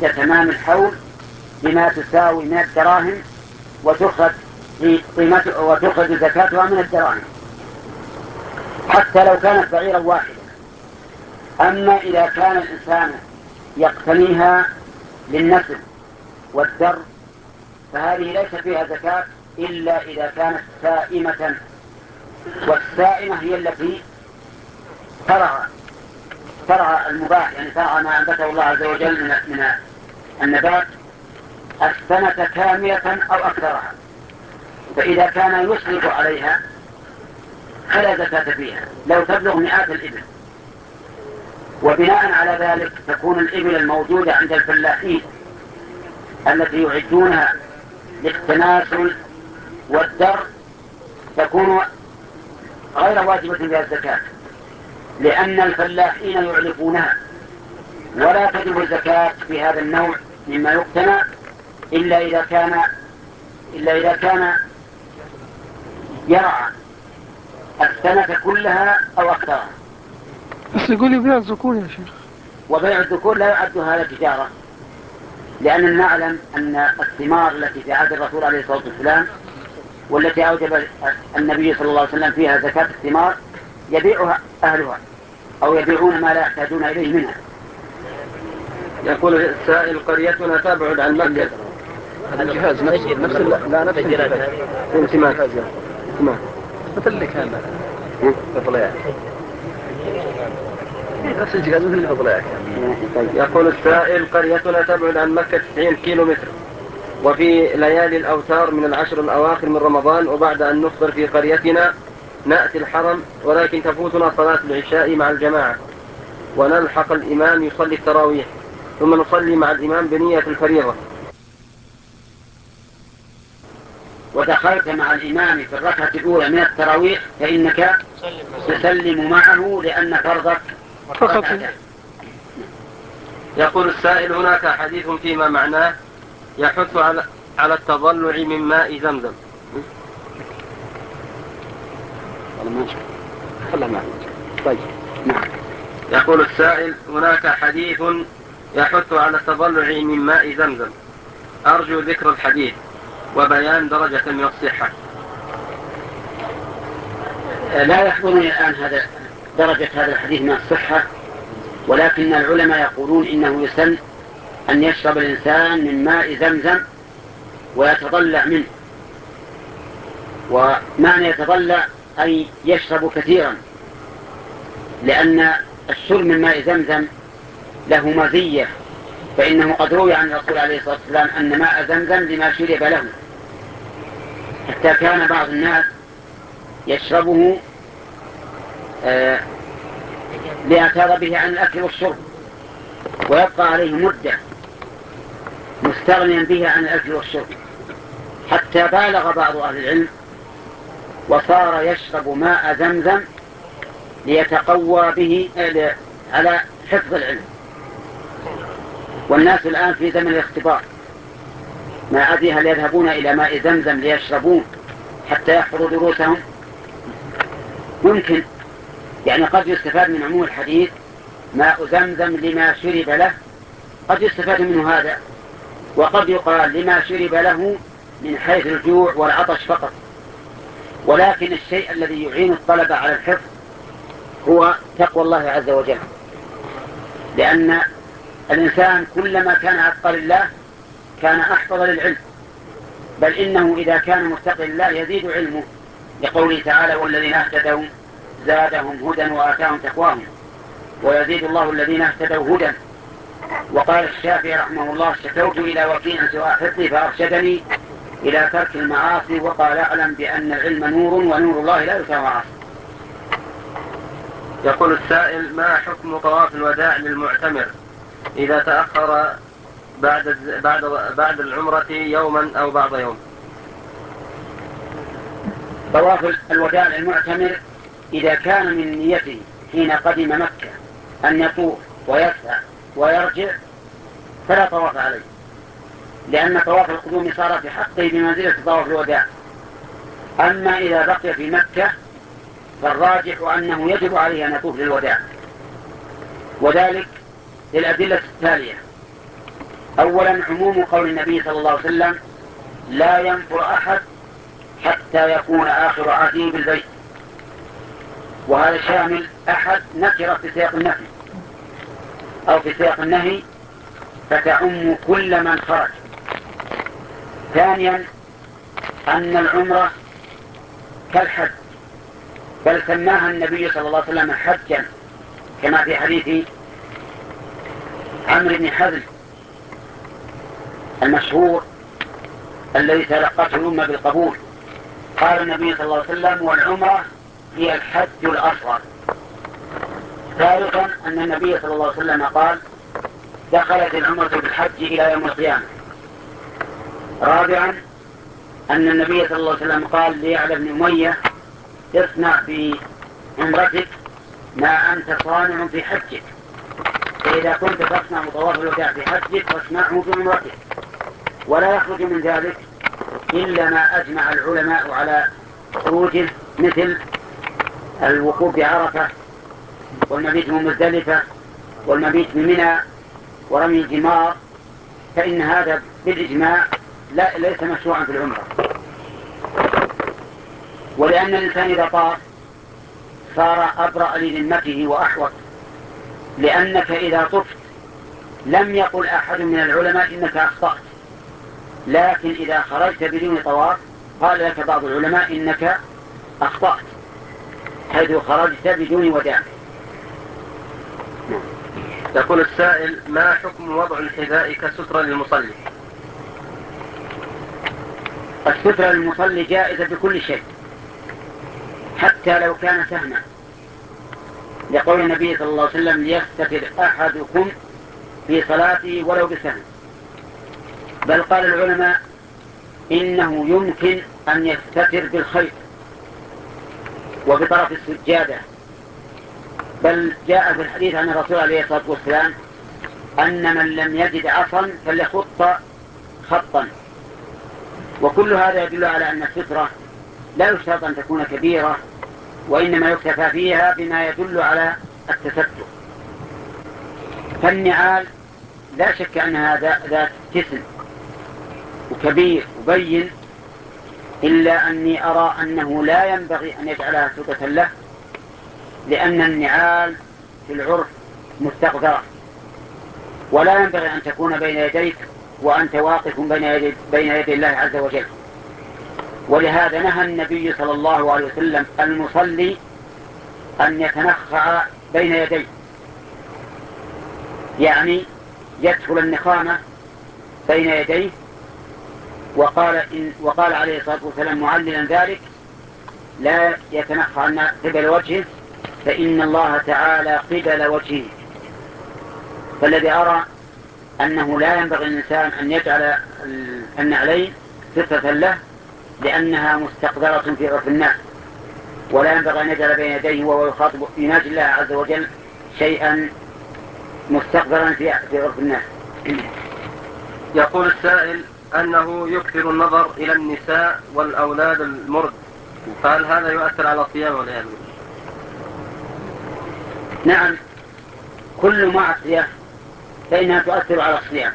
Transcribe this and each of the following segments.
عند تمام الحول بما تساوي من الدراهم وتخرج زكاتها من الدراهم حتى لو كانت بعيرا واحدا. أما إذا كان الإنسان يقتنيها للنسل والدر فهذه ليس فيها زكاة إلا إذا كانت سائمة، والسائمة هي التي ترعى المباح، يعني ترعى ما أنبته الله عز وجل من النبات السنة كاملة أو أكثرها، فإذا كان يسرف عليها فلا زكاة فيها لو تبلغ مئات الإبل. وبناء على ذلك تكون الإبل الموجودة عند الفلاحين التي يعدونها للتناسل والدر تكون غير واجبة بها الزكاة، لأن الفلاحين يعلفونها، ولا تجب الزكاة في هذا النوع مما يقتنى إلا إذا كان يرعى السنة كلها أو أكثرها. بس يقول يبيع الذكور يا شيخ. وبيع الذكور لا يعد هذا تجارة، لأننا نعلم أن الثمار التي في عهد الرسول عليه الصلاة والسلام والتي أوجب النبي صلى الله عليه وسلم فيها زكاة الثمار يبيعها أهلها أو يبيعون ما لا يحتاجون إليه منها. يقول السائل: قريتنا تبعد عن مكة. هذا الجهاز نفس الجهاز مثل لك هذا بطلع نفس الجهاز مثل البطلع. يقول السائل: قريتنا تبعد عن مكة 90 كيلومتر، وفي ليالي الأوتار من العشر الأواخر من رمضان، وبعد أن نفطر في قريتنا نأتي الحرم، ولكن تفوتنا صلاة العشاء مع الجماعة ونلحق الإمام يصلي التراويح، ثم نصلي مع الإمام بنية الفريضة. ودخلت مع الإمام في الركعة الأولى من التراويح فإنك تسلم معه لأن فرضك فقط. يقول السائل: هناك حديث فيما معناه يحث على التضلع من ماء زمزم. طيب. يقول السائل: هناك حديث يحث على التضلع من ماء زمزم، أرجو ذكر الحديث وبيان درجة من الصحة. لا يحضرني الآن درجة هذا الحديث من الصحة، ولكن العلماء يقولون إنه يسن أن يشرب الإنسان من ماء زمزم ويتضلع منه. ومعنى يتضلع أي يشرب كثيرا، لأن الشرب من ماء زمزم له مزية، فإنه قد روي عن الرسول عليه الصلاة والسلام أن ماء زمزم لما شرب له، حتى كان بعض الناس يشربه ليعتاض به عن الأكل والشرب، ويبقى عليه مدة مستغنيا به عن الأكل والشرب، حتى بالغ بعض أهل العلم وصار يشرب ماء زمزم ليتقوى به على حفظ العلم. والناس الآن في زمن الاختبار، ما أدري هل يذهبون إلى ماء زمزم ليشربون حتى يحفظوا دروسهم؟ ممكن، يعني قد يستفاد من عموم الحديث ماء زمزم لما شرب له، قد يستفاد منه هذا، وقد يقال لما شرب له من حيث الجوع والعطش فقط. ولكن الشيء الذي يعين الطلبة على الحفظ هو تقوى الله عز وجل، لأن الإنسان كلما كان أتقى لله كان أحفظ للعلم، بل إنه إذا كان متقي لله يزيد علمه، لقوله تعالى: والذين اهتدوا زادهم هدى وآتاهم تقواهم ويزيد الله الذين اهتدوا هدى. وقال الشافعي رحمه الله: شكوت إلى وكيع سوء حفظي فأرشدني إلى ترك المعاصي، وقال: أعلم بأن العلم نور ونور الله لا يساوي معاصي. يقول السائل: ما حكم طواف الوداع للمعتمر إذا تأخر بعد العمرة يوما أو بعض يوم؟ طواف الوداع للمعتمر إذا كان من نيته حين قدم مكة أن يطوف ويسعى ويرجع فلا طواف عليه، لأن طواف القدوم صار في حقه بمنزلة طواف الوداع. أما إذا بقي في مكة فالراجح أنه يجب عليه أن يطوف للوداع، وذلك للأدلة التالية: أولا عموم قول النبي صلى الله عليه وسلم لا ينفر أحد حتى يكون آخر عهده بالبيت، وهذا شامل أحد نكرة في سياق النفي أو في سياق النهي فتعم كل من خرج. ثانيا أن العمرة كالحج، بل سماها النبي صلى الله عليه وسلم حجا كما في حديث عمرو بن حزم المشهور الذي تلقته الأمة بالقبول. قال النبي صلى الله عليه وسلم والعمرة هي الحج الأصغر. ثالثا أن النبي صلى الله عليه وسلم قال دخلت العمرة بالحج إلى يوم القيامة. رابعا أن النبي صلى الله عليه وسلم قال ليعلى بن أمية اصنع في عمرتك ما أنت صانع في حجك، فإذا كنت تصنع طواف الوداع في حجك فاصنعه في عمرتك، ولا يخرج من ذلك إلا ما أجمع العلماء على خروجه، مثل الوقوف بعرفة والمبيت من مزدلفة والمبيت من منى ورمي الجمار، فإن هذا بالإجماع ليس مشروعا في العمرة. ولأن الإنسان إذا طاف صار أبرأ لذمته وأحوط، لأنك إذا طفت لم يقل أحد من العلماء إنك أخطأت، لكن إذا خرجت بدون طواف قال لك بعض العلماء إنك أخطأت حيث خرجت بدون وداع. يقول السائل ما حكم وضع الحذاء كسترة للمصلي؟ السترة للمصلي جائزة بكل شيء حتى لو كان سهما، لقول النبي صلى الله عليه وسلم ليستتر أحدكم في صلاته ولو بسهم. بل قال العلماء إنه يمكن أن يستتر بالخيط وبطرف السجادة، بل جاء في الحديث عن الرسول عليه الصلاة والسلام أن من لم يجد عصا فليخط خطا. وكل هذا يدل على أن السترة لا يشترط أن تكون كبيرة، وإنما يكتفى فيها بما يدل على التستر. فالنعال لا شك أنها ذات جسم وكبير وبين، إلا أني أرى أنه لا ينبغي أن يجعلها سترة له، لأن النعال في العرف مستقذرة، ولا ينبغي أن تكون بين يديك وأنت واقف بين يدي الله عز وجل. ولهذا نهى النبي صلى الله عليه وسلم المصلي أن يتنخع بين يديه، يعني يدخل النخامة بين يديه، وقال عليه الصلاة والسلام معللا ذلك لا يتنخع قبل وجهه فإن الله تعالى قبل وجهه. فالذي أرى أنه لا ينبغي الإنسان أن يجعل النعلين سترة له، لأنها مستقذرة في عرف الناس، ولا ينبغي أن يجعل بين يديه وهو يخاطب يناجي الله عز وجل شيئا مستقذرا في عرف الناس. يقول السائل أنه يكثر النظر إلى النساء والأولاد المرد، فهل هذا يؤثر على الصيام ولا لا؟ نعم، كل معصية فإنها تؤثر على الصيام،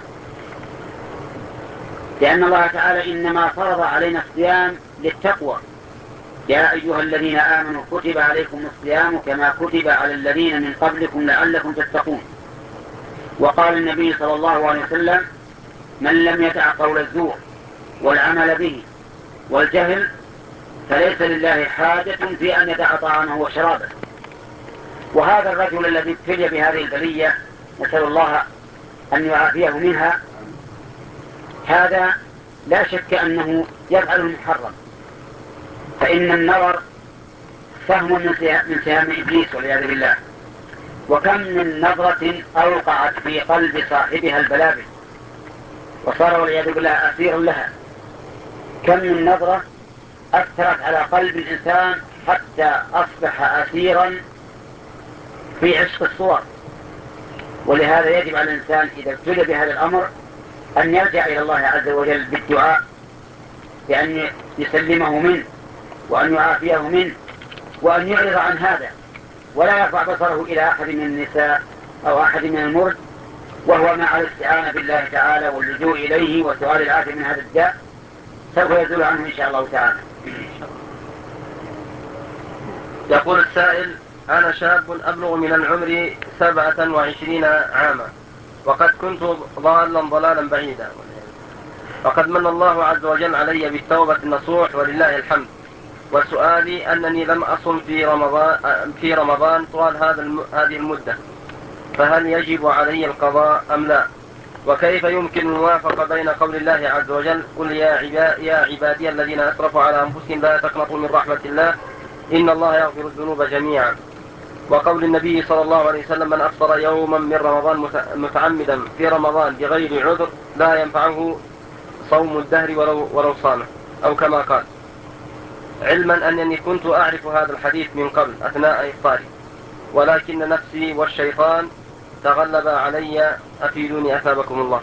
لأن الله تعالى إنما فرض علينا الصيام للتقوى. يا أيها الذين آمنوا كتب عليكم الصيام كما كتب على الذين من قبلكم لعلكم تتقون. وقال النبي صلى الله عليه وسلم من لم يدع قول الزور والعمل به والجهل فليس لله حاجة في أن يدع طعامه وشرابه. وهذا الرجل الذي ابتلي بهذه البلية نسأل الله أن يعافيه منها، هذا لا شك أنه يفعل المحرم، فإن النظر سهم من سهام إبليس والعياذ بالله. وكم من نظرة أوقعت في قلب صاحبها البلابل وصار والعياذ بالله أسيرا لها. كم من نظرة أثرت على قلب الإنسان حتى أصبح أسيرا في عشق الصور. ولهذا يجب على الإنسان إذا ابتلي بهذا الأمر أن يرجع إلى الله عز وجل بالدعاء بأن يسلمه منه وأن يعافيه منه وأن يعرض عن هذا، ولا يرفع بصره إلى أحد من النساء أو أحد من المرد وهو مع الاستعانة بالله تعالى واللجوء إليه وسؤال العافية من هذا الداء سوف يزول عنه إن شاء الله تعالى. يقول السائل: أنا شاب أبلغ من العمر 27 عاما، وقد كنت ضالا ضلالا بعيدا، وقد من الله عز وجل علي بالتوبة النصوح ولله الحمد. وسؤالي أنني لم أصم في رمضان طوال هذه المدة، فهل يجب علي القضاء أم لا؟ وكيف يمكن الموافقة بين قول الله عز وجل: قل يا عبادي الذين أسرفوا على أنفسهم لا تقنطوا من رحمة الله إن الله يغفر الذنوب جميعا، وقول النبي صلى الله عليه وسلم: من أفطر يوما من رمضان متعمدا في رمضان بغير عذر لا ينفعه صوم الدهر ولو صامه، أو كما قال. علما أنني كنت أعرف هذا الحديث من قبل أثناء إفطاري، ولكن نفسي والشيطان تغلب علي، أفيدوني أثابكم الله.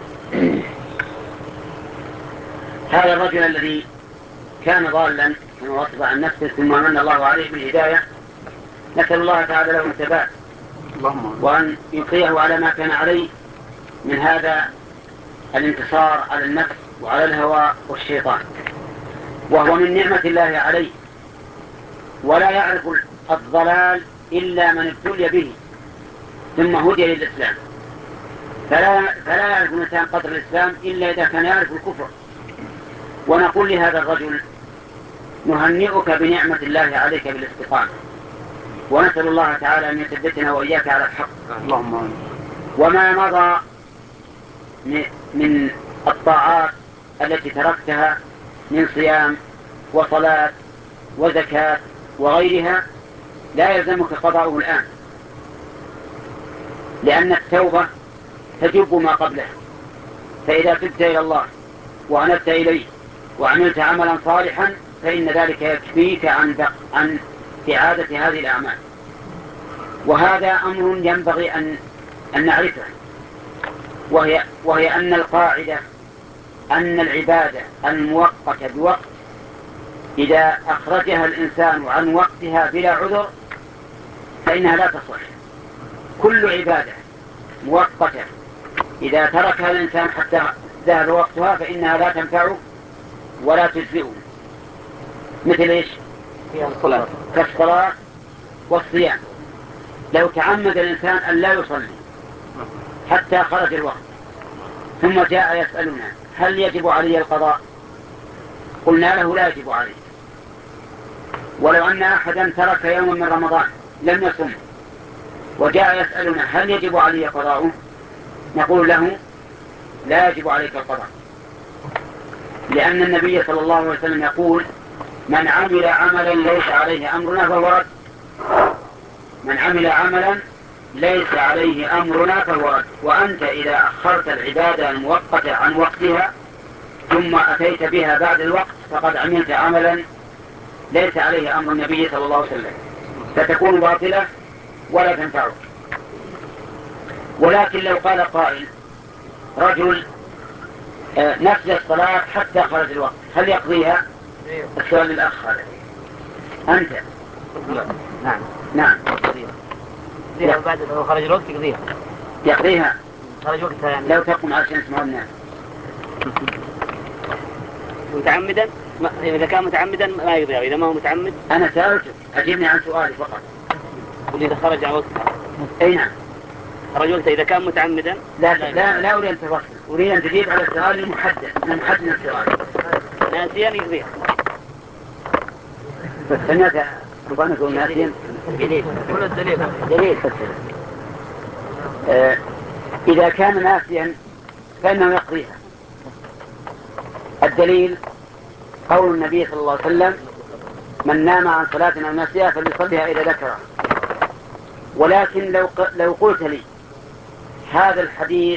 هذا الرجل الذي كان ضالا كما وصف عن نفسه ثم من الله عليه بالهداية، نسأل الله تعالى له الثبات وأن يقيه على ما كان عليه من هذا الانتصار على النفس وعلى الهوى والشيطان، وهو من نعمة الله عليه، ولا يعرف الضلال إلا من ابتلي به ثم هدي للإسلام، فلا يعرف الإنسان قدر الإسلام إلا إذا كان يعرف الكفر. ونقول لهذا الرجل: نهنئك بنعمة الله عليك بالاستقامة، ونسأل الله تعالى أن يثبتنا وإياك على الحق. اللهم. وما مضى من الطاعات التي تركتها من صيام وصلاة وزكاة وغيرها لا يلزمك قضاؤه الآن، لأن التوبة تجب ما قبلها، فإذا تبت إلى الله وأنبت إليه وعملت عملا صالحا فإن ذلك يكفيك عن إعادة هذه الأعمال. وهذا أمر ينبغي أن نعرفه، وهي أن القاعدة أن العبادة المؤقتة بوقت إذا أخرجها الإنسان عن وقتها بلا عذر فإنها لا تصح. كل عبادة مؤقتة إذا تركها الإنسان حتى ذهب وقتها فإنها لا تنفعه ولا تجزئه. مثل إيش؟ كالصلاة والصيام. لو تعمد الإنسان أن لا يصلي حتى خرج الوقت ثم جاء يسألنا: هل يجب علي القضاء؟ قلنا له: لا يجب عليه. ولو أن أحدا ترك يوما من رمضان لم يصم وجاء يسألنا: هل يجب علي قضاؤه؟ نقول له: لا يجب عليك القضاء، لأن النبي صلى الله عليه وسلم يقول: من عمل عملا ليس عليه أمرنا فهو رد. من عمل عملا ليس عليه أمرنا فهو رد. وأنت إذا أخرت العبادة المؤقتة عن وقتها ثم أتيت بها بعد الوقت فقد عملت عملا ليس عليه أمر النبي صلى الله عليه وسلم، فتكون باطلة ولا تنفعك. ولكن لو قال قائل: رجل نفس الصلاة حتى خرج الوقت، هل يقضيها؟ السؤال للأخ هذا. أنت؟ نعم. نعم. يقضيها بعد لو خرج الوقت يقضيها. يقضيها. خرج وقتها يعني. لو تقوم عشان يسمعوا الناس. متعمدا إذا كان متعمدا ما يقضيها، إذا ما هو متعمد. أنا سألته، أجبني عن سؤالي فقط. إذا خرج على وقتها. أي نعم. خرج وقتها إذا كان متعمدا. لا أريد أن تفصل، أريد أن تجيب على السؤال المحدد السؤال. ناسيا يقضيها. سمعت ربما يقول ناسيا. دليل. كل الدليل. إذا كان ناسيا فإنه يقضيها. الدليل قول النبي صلى الله عليه وسلم: من نام عن صلاة أو نسيها فليصليها إذا ذكرها. ولكن لو قلت لي هذا الحديث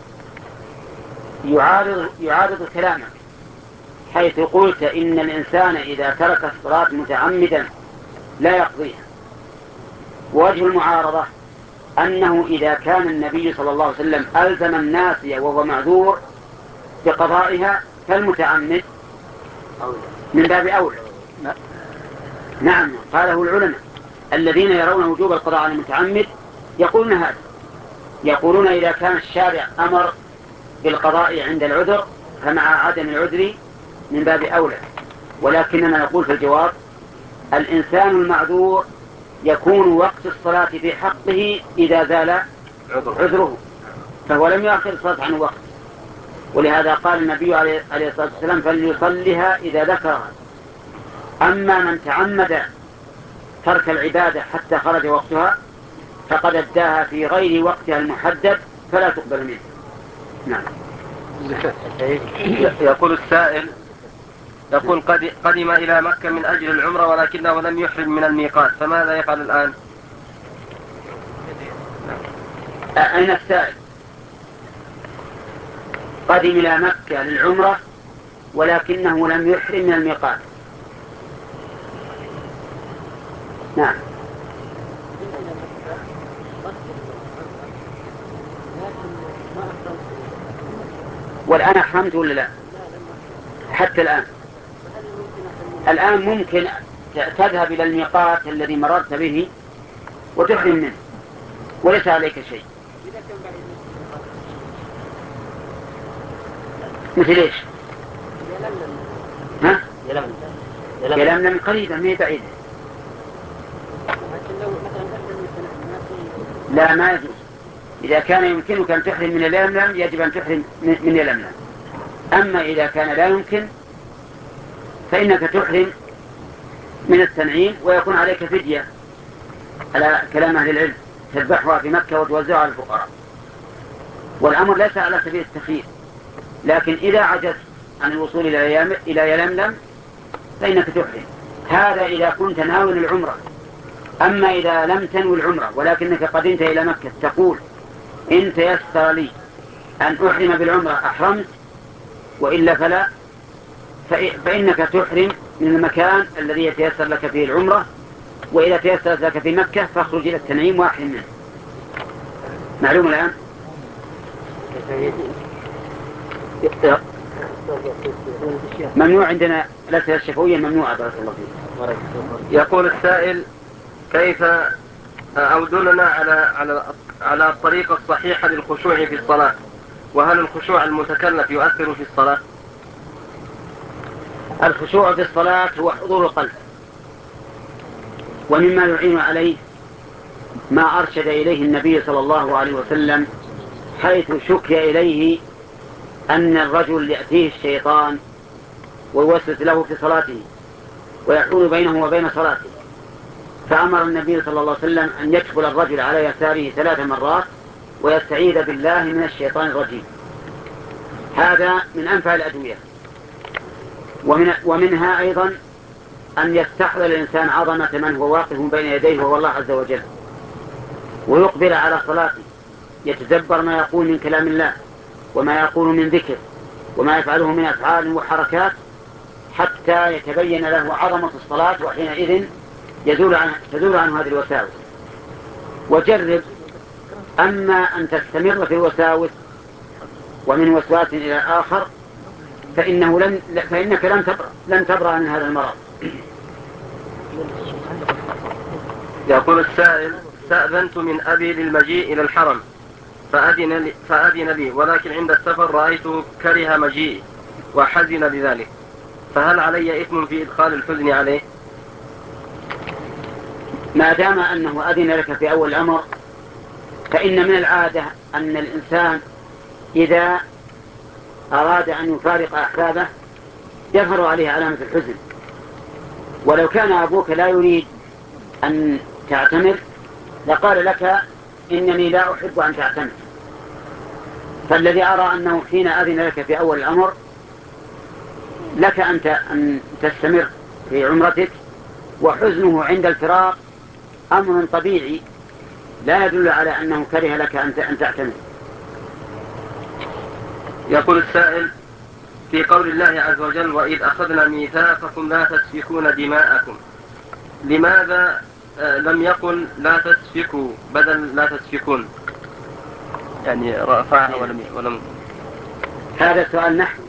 يعارض كلامك، حيث قلت إن الإنسان إذا ترك الصلاة متعمدا لا يقضيها، ووجه المعارضة أنه إذا كان النبي صلى الله عليه وسلم ألزم الناسية وهو معذور بقضائها فالمتعمد من باب أولى. نعم، قاله العلماء الذين يرون وجوب القضاء على المتعمد يقولون هذا، يقولون إذا كان الشارع أمر بالقضاء عند العذر فمع عدم العذر من باب أولى، ولكننا نقول في الجواب: الإنسان المعذور يكون وقت الصلاة في حقه إذا زال عذره، فهو لم يؤخر الصلاة عن وقت. ولهذا قال النبي عليه الصلاة والسلام: فليصليها إذا ذكرها. أما من تعمد ترك العبادة حتى خرج وقتها فقد أداها في غير وقتها المحدد فلا تقبل منه. نعم. يقول السائل: يقول قدم إلى مكة من أجل العمرة ولكنه لم يحرم من الميقات، فماذا يفعل الآن؟ أين السائل؟ قدم إلى مكة للعمرة ولكنه لم يحرم من الميقات. نعم. والآن أحرمت ولا لا؟ حتى الآن ممكن تذهب إلى الميقات الذي مررت به وتحرم منه وليس عليك شيء. مثل إيش؟ ها؟ يلملم قريبا ما بعيدة. لا، ما يجوز. إذا كان يمكنك أن تحرم من يلملم يجب أن تحرم من يلملم. أما إذا كان لا يمكن فإنك تحرم من التنعيم ويكون عليك فدية على كلام أهل العلم، تذبحها في مكة وتوزعها على الفقراء. والأمر ليس على سبيل التخيير، لكن إذا عجزت عن الوصول إلى يلملم فإنك تحرم. هذا إذا كنت ناوي العمرة. أما إذا لم تنوي العمرة ولكنك قدمت إلى مكة تقول: إن تيسر لي أن أحرم بالعمرة أحرمت، وإلا فلا، فإنك تحرم من المكان الذي يتيسر لك فيه العمرة، وإذا تيسرت لك في مكة فاخرج إلى التنعيم واحرم منه. معلوم الآن؟ ممنوع عندنا الأسئلة الشفوية ممنوعة. بارك الله فيك. يقول السائل: كيف أو دلنا على الطريقة الصحيحة للخشوع في الصلاة، وهل الخشوع المتكلف يؤثر في الصلاة؟ الخشوع في الصلاة هو حضور القلب، ومما يعين عليه ما أرشد إليه النبي صلى الله عليه وسلم، حيث شكي إليه أن الرجل يأتيه الشيطان ويوسوس له في صلاته ويحول بينه وبين صلاته، فأمر النبي صلى الله عليه وسلم أن يكفل الرجل على يساره 3 مرات ويستعيذ بالله من الشيطان الرجيم. هذا من أنفع الأدوية. ومنها أيضا أن يستحضر الإنسان عظمة من هو واقف بين يديه وهو الله عز وجل، ويقبل على صلاته، يتدبر ما يقول من كلام الله وما يقول من ذكر وما يفعله من أفعال وحركات حتى يتبين له عظمة الصلاة، وحينئذ تزول عنه هذه الوساوس. وجرب، أما أن تستمر في الوساوس ومن وسواس إلى آخر فإنك لن تبرأ من هذا المرض. يقول السائل: استأذنت من أبي للمجيء إلى الحرم فأذن لي، ولكن عند السفر رأيته كره مجيئي وحزن لذلك، فهل علي إثم في إدخال الحزن عليه؟ ما دام أنه أذن لك في أول الأمر فإن من العادة أن الإنسان إذا أراد أن يفارق أحبابه يظهر عليه علامة الحزن. ولو كان أبوك لا يريد أن تعتمر لقال لك: إنني لا أحب أن تعتمر. فالذي أرى أنه حين أذن لك في أول الأمر لك أن تستمر في عمرتك، وحزنه عند الفراق أمر طبيعي لا يدل على أنه كره لك أن تعتمر. يقول السائل: في قول الله عز وجل: وإذ أخذنا ميثاقكم لا تسفكون دماءكم، لماذا لم يقل لا تسفكوا بدل لا تسفكون؟ يعني رفعها ولم. هذا سؤال نحوي،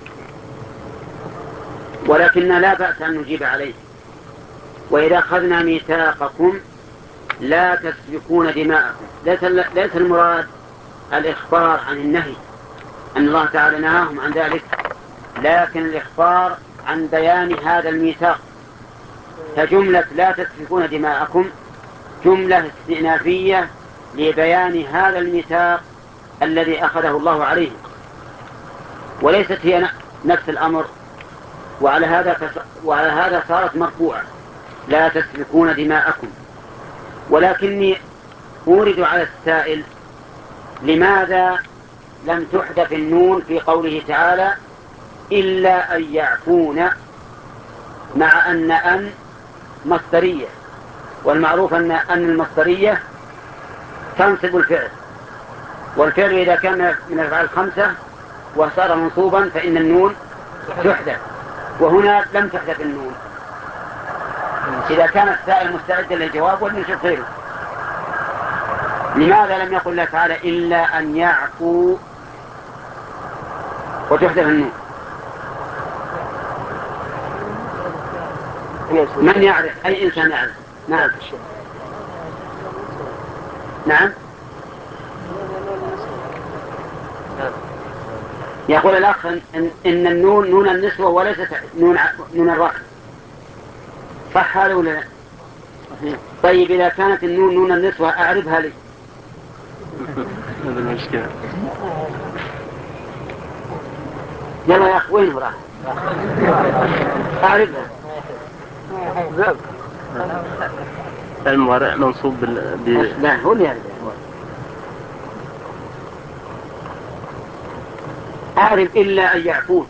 ولكن لا بأس أن نجيب عليه. وإذا أخذنا ميثاقكم لا تسفكون دماءكم، ليس المراد الإخبار عن النهي أن الله تعالى نهاهم عن ذلك، لكن الإخبار عن بيان هذا الميثاق. فجملة لا تسفكون دماءكم جملة استئنافية لبيان هذا الميثاق الذي أخذه الله عليه، وليست هي نفس الأمر. وعلى هذا صارت مرفوعة لا تسفكون دماءكم. ولكني أورد على السائل لماذا لم تحذف النون في قوله تعالى إلا أن يعفون، مع أن مصدرية، والمعروف أن المصدرية تنصب الفعل، والفعل إذا كان من الأفعال الخمسة وصار منصوبا فإن النون تحذف، وهنا لم تحذف النون. إذا كان السائل مستعدا للجواب ولنشوف غيره. لماذا لم يقل الله تعالى إلا أن يعفو وتحذف النون؟ من يعرف؟ أي إنسان يعرف؟ نعم نعم. يقول الأخ إن النون نون النسوة وليست نون الرفع، صح هذا ولا لا؟ طيب إذا كانت النون نون النسوة أعرفها لي. هذا المشكلة. يلا يا أخ وين راح؟ أعرفها. المضارع منصوب لا هو اللي يعرف. أعرف إلا أن يعفون.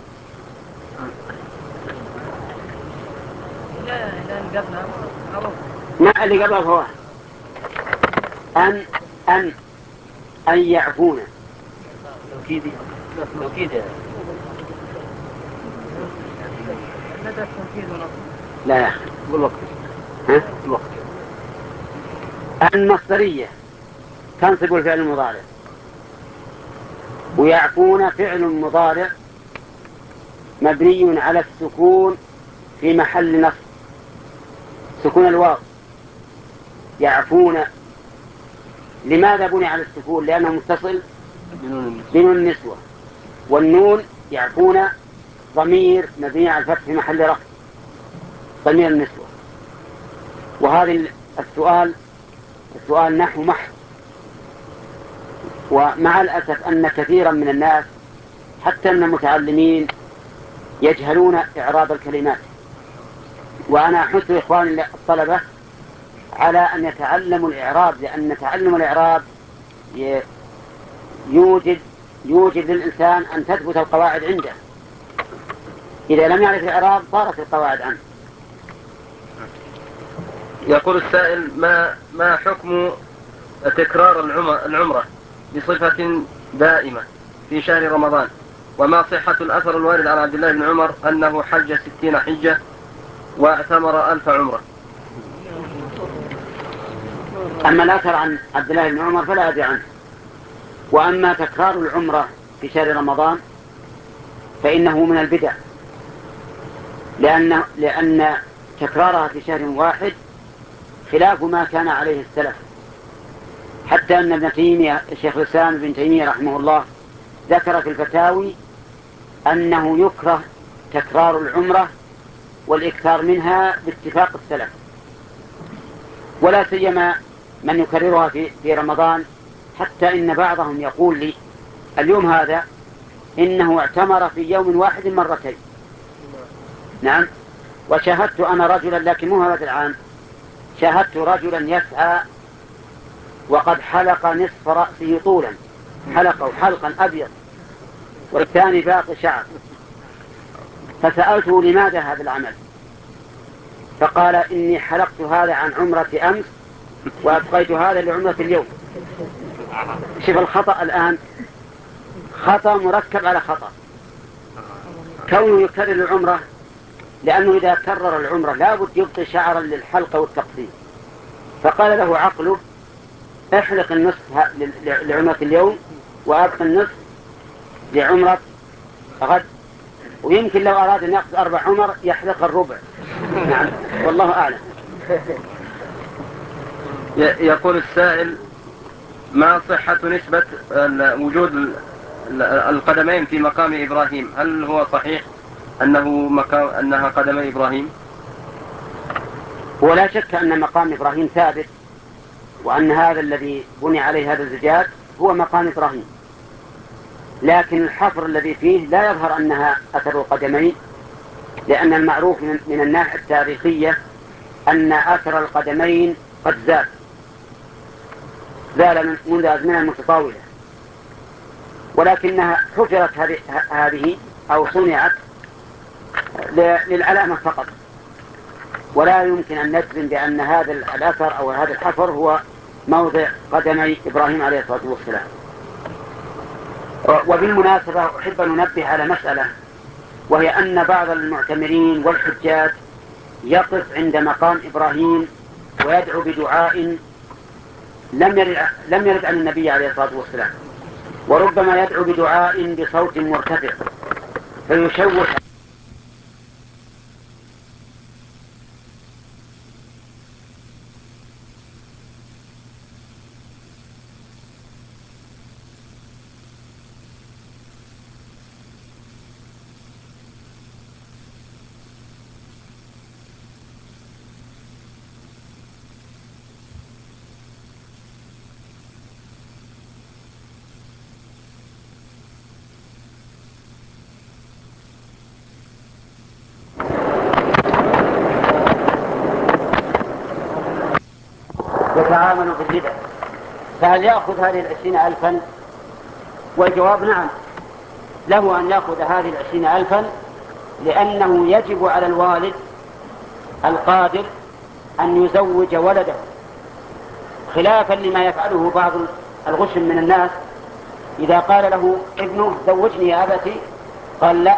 ما اللي قبله هو أن يعفون. لا يا أخي بالوقت. الوقت. المصدرية تنصب الفعل المضارع، ويعفون فعل مضارع مبني على السكون في محل نصب، سكون الواو. يعفون لماذا بني على السكون؟ لأنه متصل بنون النسوة، والنون يعفون ضمير مبني على الفتح في محل رفع، ضمير النسوة. وهذا السؤال نحو محض. ومع الأسف أن كثيرا من الناس حتى من المتعلمين يجهلون إعراب الكلمات، وأنا أحث إخواني الطلبة على أن يتعلموا الإعراب، لأن تعلم الإعراب يوجد للإنسان أن تثبت القواعد عنده. إذا لم يعرف الإعراب طارت القواعد عنه. يقول السائل ما حكم تكرار العمرة بصفة دائمة في شهر رمضان، وما صحة الأثر الوارد عن عبد الله بن عمر أنه حج 60 حجة واعتمر 1000 عمرة؟ أما الأثر عن عبد الله بن عمر فلا أدري عنه. وأما تكرار العمرة في شهر رمضان فإنه من البدع، لأن تكرارها في شهر واحد خلاف ما كان عليه السلف. حتى أن ابن تيمية شيخ الإسلام ابن تيمية رحمه الله ذكر في الفتاوي أنه يكره تكرار العمرة والإكثار منها باتفاق السلف، ولا سيما من يكررها في رمضان. حتى إن بعضهم يقول لي اليوم هذا إنه اعتمر في يوم واحد مرتين. نعم. وشاهدت أنا رجلا، لكن مو هذا العام، شاهدت رجلا يسعى وقد حلق نصف رأسه طولا، حلقا أبيض والثاني باقي شعر. فسألته لماذا هذا العمل؟ فقال إني حلقت هذا عن عمرة أمس وأبقيت هذا لعمرة اليوم. شوف الخطأ الآن، خطأ مركب على خطأ. كونه يكرر العمرة لأنه إذا كرر العمرة لا بد يبقي شعرا للحلقة والتقصير، فقال له عقله احلق النصف لعمرة اليوم وأبقي النصف لعمرة غد. ويمكن لو أراد أن يأخذ 4 عمر يحلق الربع. نعم والله أعلم. يقول السائل ما صحة نسبة وجود القدمين في مقام إبراهيم؟ هل هو صحيح أنها قدمي إبراهيم؟ ولا شك أن مقام إبراهيم ثابت، وأن هذا الذي بني عليه هذا الزجاج هو مقام إبراهيم، لكن الحفر الذي فيه لا يظهر أنها أثر القدمين، لأن المعروف من الناحية التاريخية أن أثر القدمين قد زال منذ أزمنة متطاولة، ولكنها حفرت هذه أو صنعت للعلامة فقط، ولا يمكن أن نجزم بأن هذا الأثر أو هذا الحفر هو موضع قدمي إبراهيم عليه الصلاة والسلام. وبالمناسبة أحب أن ننبه على مسألة، وهي أن بعض المعتمرين والحجاج يقف عند مقام إبراهيم ويدعو بدعاء لم يرد عن النبي عليه الصلاة والسلام، وربما يدعو بدعاء بصوت مرتفع فيشوش. يتعامل بالربا، فهل يأخذ هذه 20,000؟ والجواب نعم، له أن يأخذ هذه 20,000، لأنه يجب على الوالد القادر أن يزوج ولده، خلافا لما يفعله بعض الغشم من الناس. إذا قال له ابنه زوجني يا أبتي، قال لا،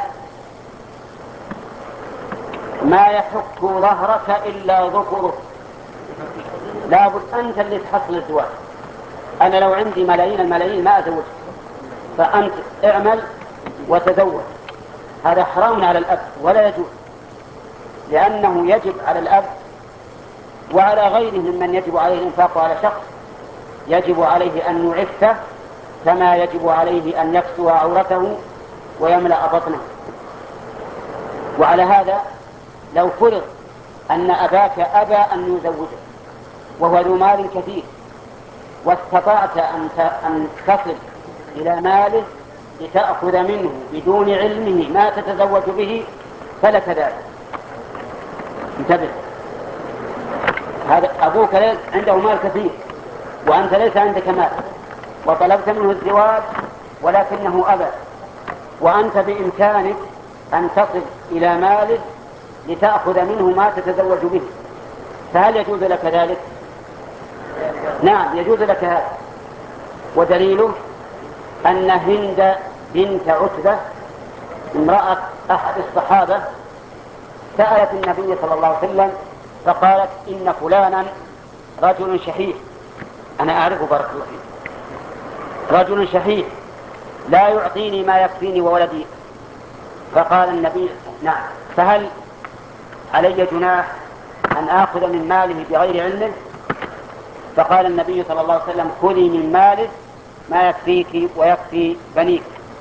ما يحك ظهرك إلا ذكره، لابد أنت اللي تحصل الزواج، أنا لو عندي ملايين الملايين ما أزوجك، فأنت اعمل وتزوج. هذا حرام على الأب ولا يجوز، لأنه يجب على الأب وعلى غيره ممن يجب عليه الإنفاق على شخص، يجب عليه أن يعفه كما يجب عليه أن يكسو عورته ويملأ بطنه. وعلى هذا لو فرض أن أباك أبى أن يزوجك وهو ذو مال كثير، واستطعت أن تصل إلى ماله لتأخذ منه بدون علمه ما تتزوج به، فلك ذلك. انتبه، هذا أبوك عنده مال كثير وأنت ليس عندك مال، وطلبت منه الزواج ولكنه أبى، وأنت بإمكانك أن تصل إلى ماله لتأخذ منه ما تتزوج به، فهل يجوز لك ذلك؟ نعم يجوز لك هذا. ودليله أن هند بنت عتبة امرأة أحد الصحابة سألت النبي صلى الله عليه وسلم فقالت إن فلانا رجل شحيح، أنا أعرفه بارك الله فيك، رجل شحيح لا يعطيني ما يكفيني وولدي. فقال النبي نعم، فهل علي جناح أن آخذ من ماله بغير علمه؟ فقال النبي صلى الله عليه وسلم خذي من ماله ما يكفيك ويكفي بنيك.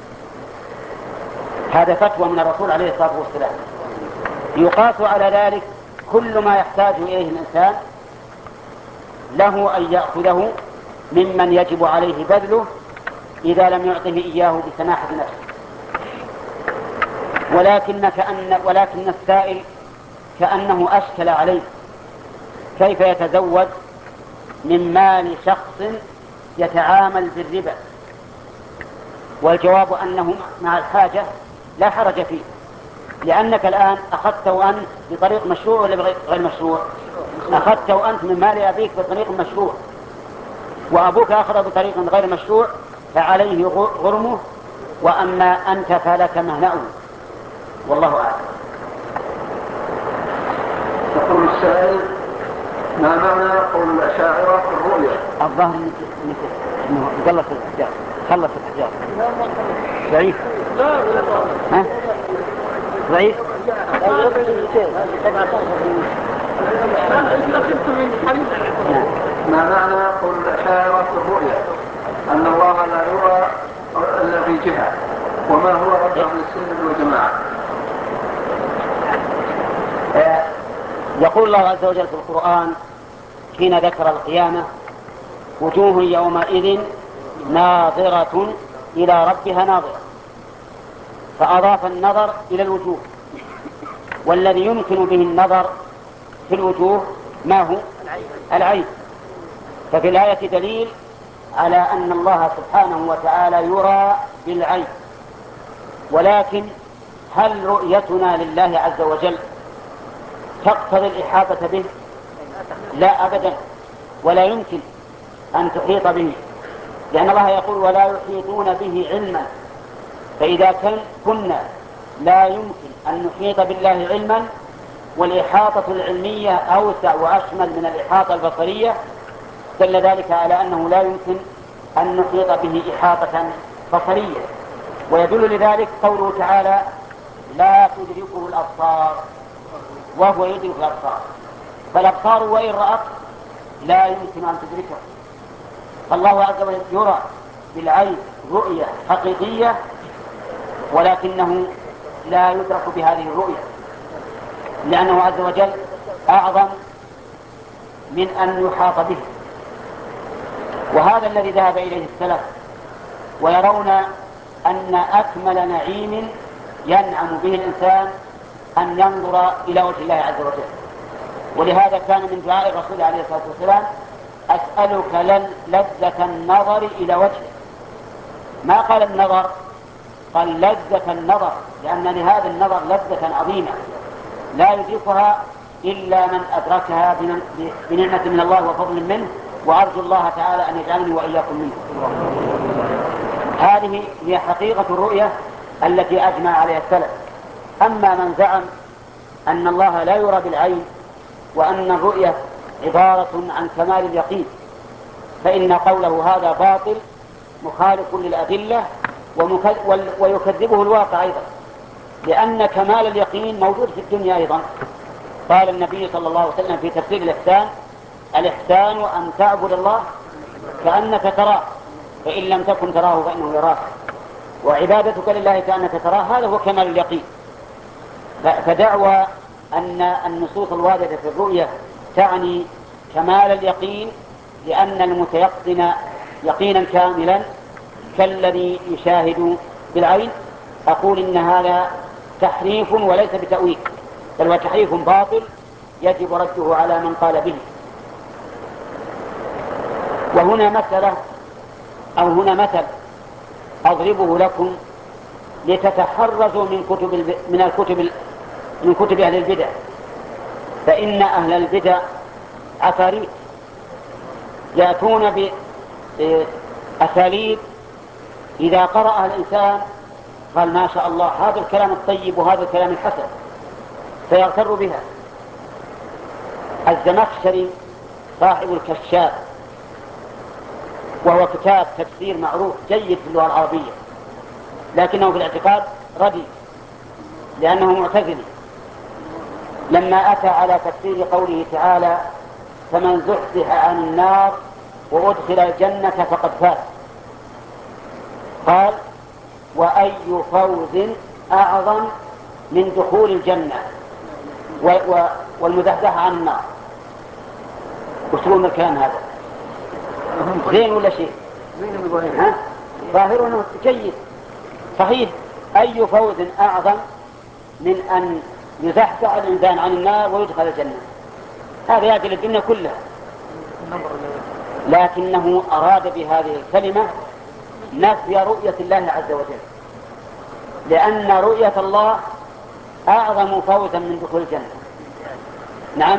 هذا فتوى من الرسول عليه الصلاة والسلام. يقاس على ذلك كل ما يحتاج إليه الإنسان له أن يأخذه ممن يجب عليه بذله إذا لم يعطه إياه بسماحة نفسه. ولكن السائل كأنه أشكل عليه كيف يتزوج من مال شخص يتعامل بالربا، والجواب أنه مع الحاجة لا حرج فيه، لأنك الآن أخذته أنت بطريق مشروع ولا غير مشروع؟ أخذته أنت من مال أبيك بطريق مشروع، وأبوك أخذ بطريق غير مشروع فعليه غرمه، وأما أنت فلك مهنأه، والله أعلم. يقول السائل ما معنى قول الأشاعرة في الرؤيا؟ الظاهر أنه خلص الحجاج، خلص الحجاج ضعيف. ها؟ ضعيف؟ ما معنى قول الأشاعرة في الرؤيا؟ وما هو رد عن السنة والجماعة؟ يقول الله عز وجل في القرآن حين ذكر القيامة: وجوه يومئذ ناظرة إلى ربها ناظرة، فأضاف النظر إلى الوجوه، والذي يمكن به النظر في الوجوه ما هو؟ العين. ففي الآية دليل على أن الله سبحانه وتعالى يرى بالعين، ولكن هل رؤيتنا لله عز وجل تقتضي الإحاطة به؟ لا أبدا، ولا يمكن أن تحيط به، لأن الله يقول: ولا يحيطون به علما. فإذا كنا لا يمكن أن نحيط بالله علما، والإحاطة العلمية أوسع وأشمل من الإحاطة البصرية، دل ذلك على أنه لا يمكن أن نحيط به إحاطة بصرية. ويدل لذلك قوله تعالى: لا تدركه الأبصار وهو يدرك الأبصار. فالأبصار وإن رأت لا يمكن أن تدركه. فالله عز وجل يرى بالعين رؤية حقيقية، ولكنه لا يدرك بهذه الرؤية، لأنه عز وجل أعظم من أن يحاط به. وهذا الذي ذهب إليه السلف، ويرون أن أكمل نعيم ينعم به الإنسان أن ينظر إلى وجه الله عز وجل. ولهذا كان من دعاء الرسول عليه الصلاة والسلام: أسألك لذة النظر إلى وجهه. ما قال النظر، قال لذة النظر، لأن لهذا النظر لذة عظيمة لا يدركها إلا من أدركها بنعمة من الله وفضل منه، وأرجو الله تعالى أن يجعلني وإياكم منه. هذه هي حقيقة الرؤية التي أجمع عليها السلف. أما من زعم أن الله لا يرى بالعين وأن الرؤية عبارة عن كمال اليقين، فإن قوله هذا باطل مخالف للأدلة ويكذبه الواقع أيضا، لأن كمال اليقين موجود في الدنيا أيضا. قال النبي صلى الله عليه وسلم في تفسير الإحسان: الإحسان أن تعبد الله كأنك تراه، فإن لم تكن تراه فإنه يراك. وعبادتك لله كأنك تراه، هذا هو كمال اليقين. فدعوى أن النصوص الواردة في الرؤية تعني كمال اليقين، لأن المتيقن يقينا كاملا كالذي يشاهد بالعين، أقول إن هذا تحريف وليس بتأويل، بل هو تحريف باطل يجب رده على من قال به. وهنا مسألة أو هنا مثل أضربه لكم لتتحرزوا من كتب أهل البدع. فإن أهل البدع عفاريت يأتون بأساليب إذا قرأها الإنسان قال: ما شاء الله، هذا الكلام الطيب وهذا الكلام الحسن، فيغتر بها. الزمخشري صاحب الكشاف، وهو كتاب تفسير معروف جيد في اللغة العربية، لكنه في الاعتقاد ردي لأنه معتزلي، لما أتى على تفسير قوله تعالى: فمن زحزح عن النار وأدخل الجنة فقد فاز، قال: وأي فوز أعظم من دخول الجنة والمزحزح عن النار. وش تقول من الكلام هذا؟ زين ولا شيء؟ ظاهر أنه جيد صحيح. أي فوز أعظم من أن يزحزح الإنسان عن النار ويدخل الجنة؟ هذا يأتي للدنيا كلها. لكنه أراد بهذه الكلمة نفي رؤية الله عز وجل، لأن رؤية الله أعظم فوزا من دخول الجنة. نعم،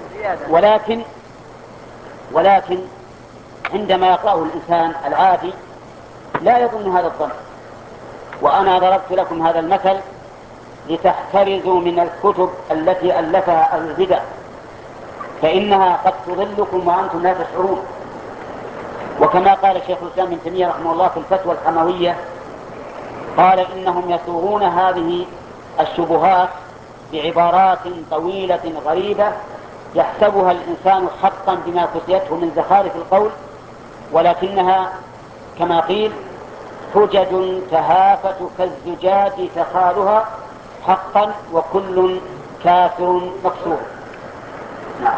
ولكن عندما يقرأه الإنسان العادي لا يظن هذا الظن. وأنا ضربت لكم هذا المثل لتحترزوا من الكتب التي ألفها أهل البدع، فإنها قد تضلكم وأنتم لا تشعرون. وكما قال شيخ الإسلام ابن تيمية رحمه الله في الفتوى الحموية، قال: إنهم يصوغون هذه الشبهات بعبارات طويلة غريبة يحسبها الإنسان حقا بما كسيته من زخارف القول، ولكنها كما قيل حجج تهافت كالزجاج تخالها حقا وكل كافر مكسور. نعم.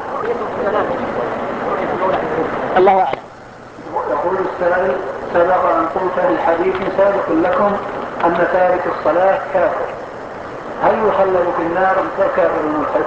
الله أعلم. يقول السائل: سبق أن قلت في الحديث سابق لكم أن تارك الصلاة كافر، هل يخلد في النار كافر ملحد؟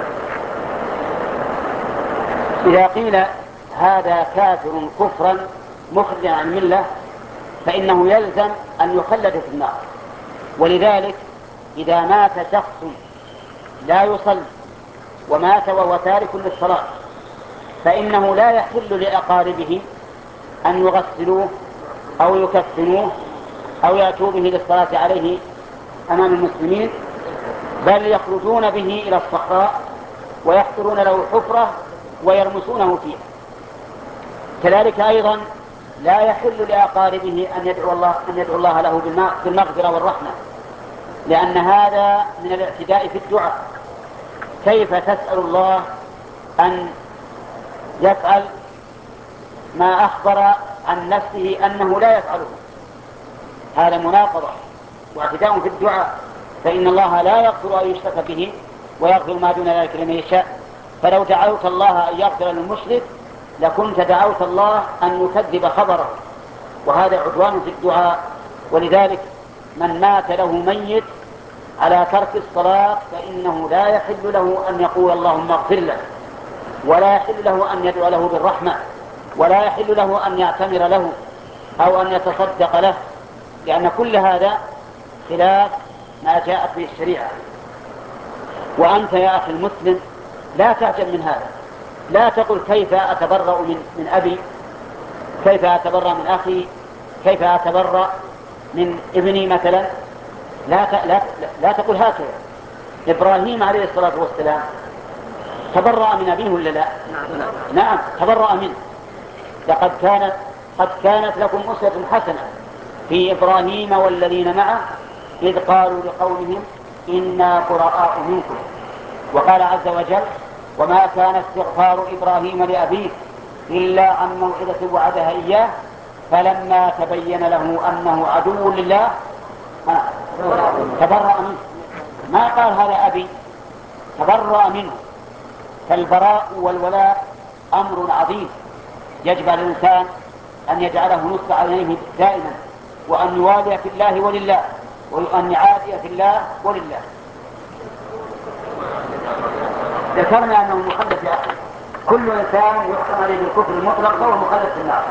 إذا قيل هذا كافر كفرا مخرجا عن الملة فإنه يلزم أن يخلد في النار. ولذلك إذا مات شخص لا يصلي ومات وهو تارك للصلاة فإنه لا يحل لأقاربه أن يغسلوه أو يكفنوه أو يأتوا به للصلاة عليه أمام المسلمين، بل يخرجون به إلى الصحراء ويحفرون له حفرة ويرمسونه فيها. كذلك أيضا لا يحل لأقاربه أن يدعو الله له بالمغفرة والرحمة، لأن هذا من الاعتداء في الدعاء. كيف تسأل الله أن يفعل ما أخبر عن نفسه أنه لا يفعله؟ هذا مناقضة واعتداء في الدعاء، فإن الله لا يغفر أن يشرك به ويغفر ما دون ذلك لمن يشاء. فلو دعوت الله أن يغفر للمشرك لكنت دعوت الله أن يكذب خبره، وهذا عدوان في الدعاء. ولذلك من مات له ميت على ترك الصلاة فإنه لا يحل له أن يقول اللهم اغفر له، ولا يحل له أن يدعو له بالرحمة، ولا يحل له أن يعتمر له أو أن يتصدق له، لأن كل هذا خلاف ما جاءت به الشريعة. وأنت يا أخي المسلم لا تعجب من هذا، لا تقل كيف أتبرأ من أبي، كيف أتبرأ من أخي، كيف أتبرأ من ابني مثلا. لا تقل هكذا. إبراهيم عليه الصلاة والسلام تبرأ من أبيه ولا لا؟ نعم تبرأ منه. قد كانت لكم أسوة حسنة في إبراهيم والذين معه إذ قالوا لقومهم إنا براء منكم. وقال عز وجل وما كان استغفار إبراهيم لأبيه إلا عن موعدة وعدها إياه فلما تبين له أنه عدو لله تبرأ منه. ما قال هذا أبي، تبرأ منه. فالبراء والولاء أمر عظيم يجب على الإنسان أن يجعله نصب عينيه دائما، وأن يوالي في الله ولله، وأن يعادي في الله ولله. ذكرنا أنه مخلد يا أخي، كل إنسان يحكم عليه بالكفر المطلق فهو مخلد في النار.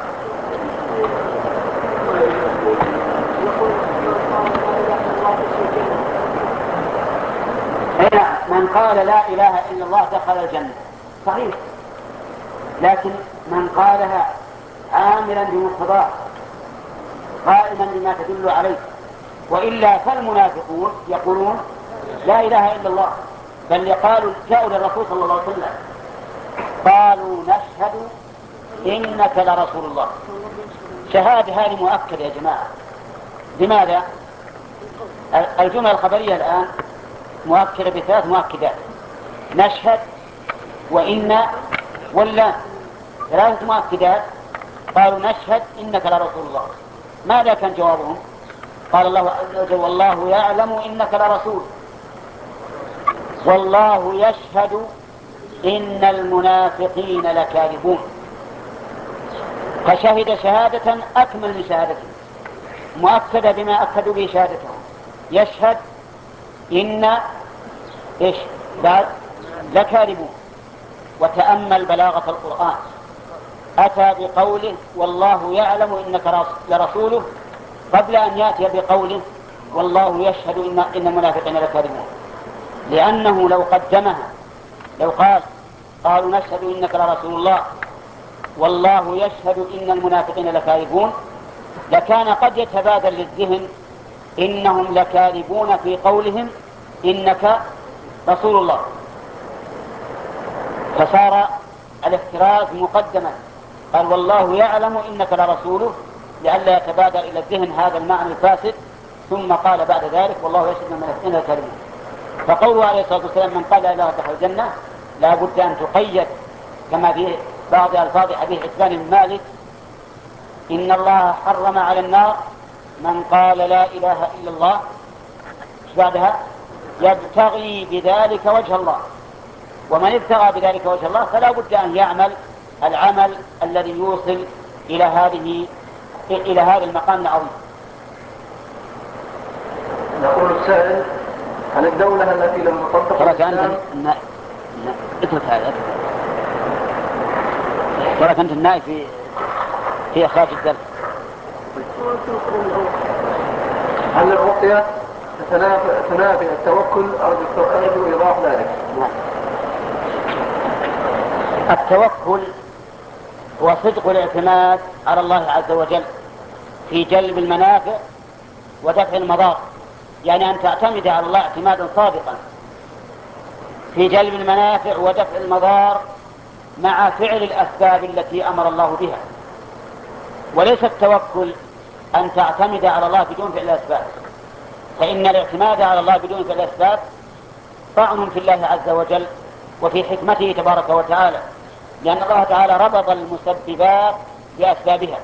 من قال لا إله إلا الله دخل الجنة صحيح، لكن من قالها عاملا بمقتضاه قائما بما تدل عليه، وإلا فالمنافقون يقولون لا إله إلا الله، بل جاءوا للرسول صلى الله عليه وسلم قالوا نشهد إنك لرسول الله. شهادة هذه مؤكدة يا جماعة. لماذا؟ الجملة الخبرية الآن مؤكدة بثلاث مؤكدات: نشهد وإن ولا، ثلاثة مؤكدات. قالوا نشهد إنك لرسول الله. ماذا كان جوابهم؟ قال الله عز وجل والله يعلم إنك لرسول، والله يشهد إن المنافقين لكاذبون. فشهد شهادة أكمل من شهادته، مؤكدة بما أكدوا به شهادتهم. يشهد إن إيش بعد لكاذبون. وتأمل بلاغة القرآن، أتى بقوله والله يعلم إنك لرسوله قبل أن يأتي بقوله والله يشهد إن المنافقين لكاذبون، لأنه لو قدمها لو قالوا نشهد إنك لرسول الله والله يشهد إن المنافقين لكاذبون لكان قد يتبادل للذهن إنهم لكاذبون في قولهم إنك رسول الله، فصار الاحتراز مقدما. قال والله يعلم إنك لرسوله لئلا يتبادر إلى الذهن هذا المعنى الفاسد، ثم قال بعد ذلك والله يشهد إن المنافقين لكاذبون. فقوله عليه الصلاة والسلام من قال لا إله إلا الله دخل الجنة لا بد أن تقيد كما في بعض ألفاظ حديث عتبان بن مالك إن الله حرم على النار من قال لا إله إلا الله بعدها يبتغي بذلك وجه الله، ومن ابتغى بذلك وجه الله فلا بد أن يعمل العمل الذي يوصل إلى هذا المقام العظيم. يقول السائل: عن الدولة التي لم تطبق الإسلام. اترك هذا، ترك أنت النائب في إخراج الدرس. هل الرقية تنافي التوكل؟ أرجو إيضاح ذلك. التوكل هو صدق الاعتماد على الله عز وجل في جلب المنافع ودفع المضار، يعني أن تعتمد على الله اعتمادا صادقا في جلب المنافع ودفع المضار مع فعل الأسباب التي أمر الله بها. وليس التوكل أن تعتمد على الله بدون فعل الأسباب، فإن الاعتماد على الله بدون فعل الأسباب طعن في الله عز وجل وفي حكمته تبارك وتعالى، لأن الله تعالى ربط المسببات بأسبابها.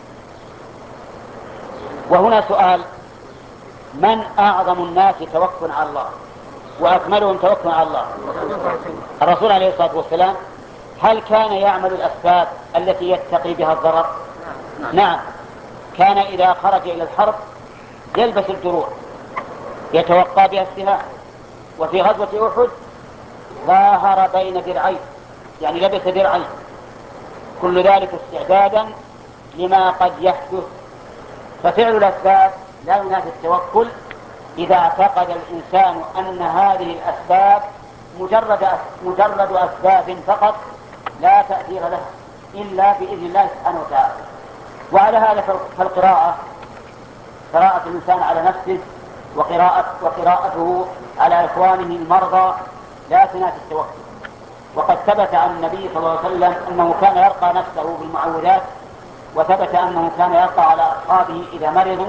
وهنا سؤال: من أعظم الناس توكلا على الله وأكملهم توكلا على الله؟ الرسول عليه الصلاة والسلام. هل كان يعمل الأسباب التي يتقي بها الضرر؟ نعم، كان إذا خرج إلى الحرب يلبس الدروع يتوقى بها السهام، وفي غزوة أحد ظاهر بين درعين، يعني لبس درعين، كل ذلك استعدادا لما قد يحدث. ففعل الأسباب لا ينافي التوكل إذا اعتقد الإنسان أن هذه الأسباب مجرد أسباب فقط لا تأثير لها إلا بإذن الله سبحانه وتعالى. وعلى هذا فالقراءة، قراءة الإنسان على نفسه وقراءته على إخوانه المرضى لا تنافي التوكل. وقد ثبت عن النبي صلى الله عليه وسلم أنه كان يرقى نفسه بالمعوذات، وثبت أنه كان يرقى على أصحابه إذا مرضوا.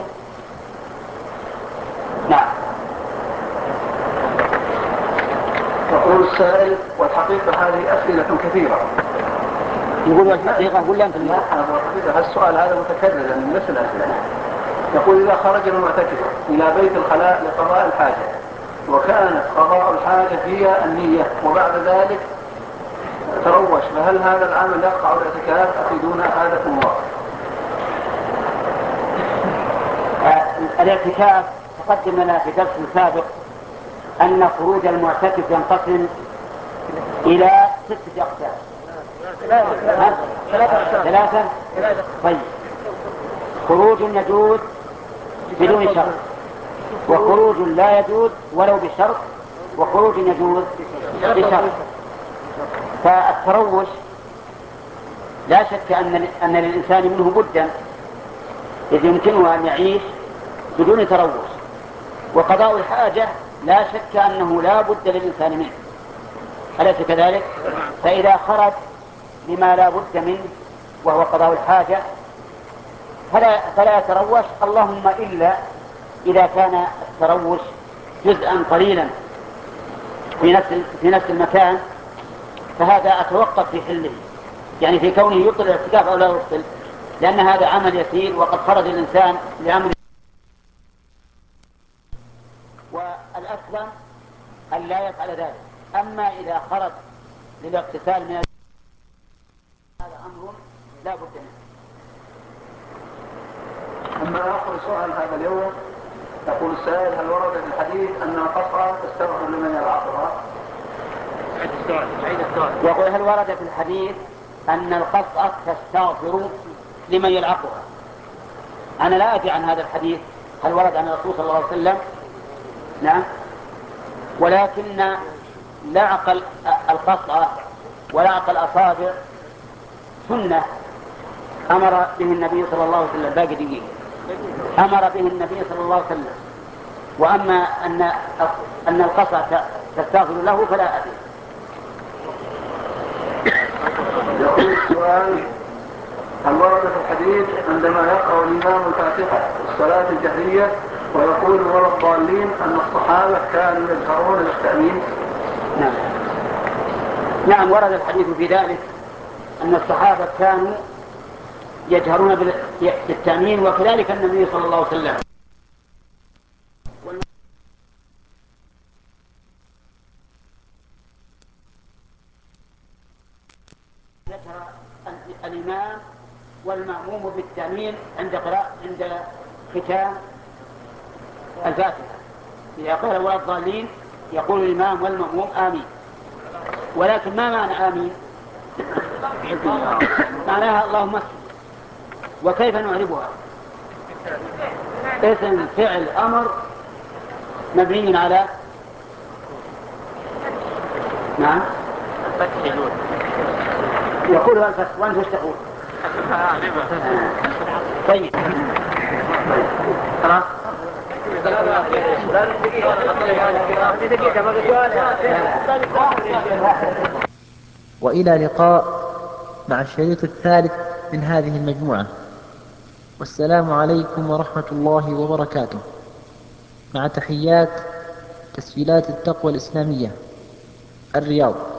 نعم. يقول السائل: والحقيقة هذه أسئلة كثيرة. يقول والحقيقة ولا أنت؟ لا، هذا السؤال هذا متكرر من نفس الأسئلة. يقول: إذا خرج المعتكف إلى بيت الخلاء لقضاء الحاجة، وكانت قضاء الحاجة هي النية، وبعد ذلك تروش، فهل هذا العمل يقطع الاعتكاف؟ أفيدونا أفادكم الله. الاعتكاف تقدم لنا في درس سابق أن خروج المعتكف ينقسم إلى 6 أقسام. 3. طيب، خروج يجوز بدون شرط، وخروج لا يجوز ولو بشرط، وخروج يجوز بشرط. فالتروش لا شك أن للإنسان منه بدا، إذ يمكنه أن يعيش بدون تروش. وقضاء الحاجة لا شك أنه لا بد للإنسان منه، أليس كذلك؟ فإذا خرج لما لا بد منه وهو قضاء الحاجة فلا يتروش، اللهم إلا إذا كان التروش جزءا قليلا في نفس المكان، فهذا أتوقف في حله، يعني في كونه يبطل الاعتكاف أو لا يبطل، لأن هذا عمل يسير وقد خرج الإنسان لأمر. والأسلم أن لا يفعل ذلك. أما إذا خرج للاغتسال من هذا أمر لا بد منه. أما آخر سؤال هذا اليوم، يقول السائل: هل ورد في الحديث أن القصعة تستغفر لمن يلعقها؟ يقول: هل ورد في الحديث أن القصعة تستغفر لمن يلعقها؟ أنا لا أدري عن هذا الحديث هل ورد عن الرسول صلى الله عليه وسلم. نعم، ولكن لعق القصعة ولعق الأصابع سنة أمر به النبي صلى الله عليه وسلم، باقي دقيقة، أمر به النبي صلى الله عليه وسلم. وأما أن القصعة تستغفر له فلا أدري. يقول السؤال: هل ورد في الحديث عندما يقرأ الإمام الفاتحة في الصلاة الجهرية ويقول ولا الضالين أن الصحابة كانوا يجهرون بالتأمين؟ نعم، ورد الحديث في ذلك أن الصحابة كانوا يجهرون بالتأمين، وكذلك النبي صلى الله عليه وسلم. يجهر الإمام والمأموم بالتأمين عند ختام الفاتحة. إذا قال ولا الضالين يقول الإمام والمأموم آمين. ولكن ما معنى آمين؟ معناها اللهم اسم. وكيف نعربها؟ اسم فعل أمر مبني على نعم يقولها الفتح. وأنت ايش تقول؟ طيب خلاص. وإلى لقاء مع الشريط الثالث من هذه المجموعة، والسلام عليكم ورحمة الله وبركاته، مع تحيات تسجيلات التقوى الإسلامية، الرياض.